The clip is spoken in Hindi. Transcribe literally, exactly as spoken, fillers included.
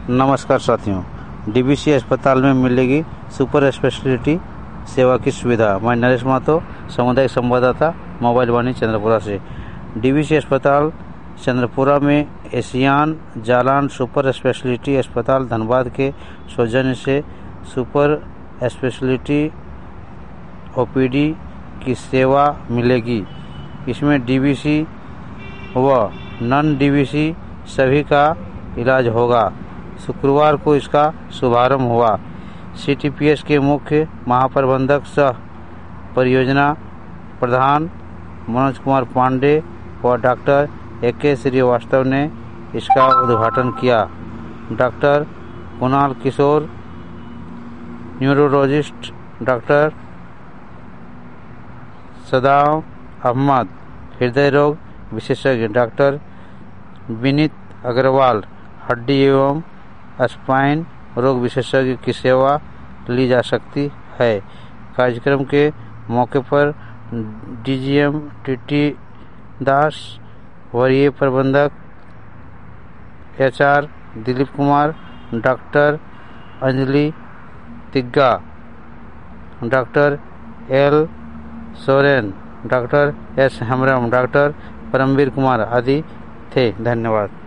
नमस्कार साथियों, डीबीसी अस्पताल में मिलेगी सुपर स्पेशलिटी सेवा की सुविधा। मैं नरेश महतो, सामुदायिक संवाददाता, मोबाइल वाणी चंद्रपुरा से। डीबीसी अस्पताल चंद्रपुरा में एशियान जालान सुपर स्पेशलिटी अस्पताल धनबाद के सौजन्य से सुपर स्पेशलिटी ओपीडी की सेवा मिलेगी। इसमें डीबीसी व नॉन डीबीसी सभी का इलाज होगा। शुक्रवार को इसका शुभारंभ हुआ। सीटीपीएस के मुख्य महाप्रबंधक सह परियोजना प्रधान मनोज कुमार पांडे व डॉक्टर ए के श्रीवास्तव ने इसका उद्घाटन किया। Doctor Kunal Kishore neurologist, doctor Saddam Ahmad हृदय रोग विशेषज्ञ, डॉक्टर विनीत अग्रवाल हड्डी एवं स्पाइन रोग विशेषज्ञ की सेवा ली जा सकती है। कार्यक्रम के मौके पर डीजीएम टीटी दास, वरीय प्रबंधक HR Dilip Kumar, doctor Anjali Tigga, doctor L Soren, doctor S Hembram, doctor Paramvir Kumar आदि थे। धन्यवाद।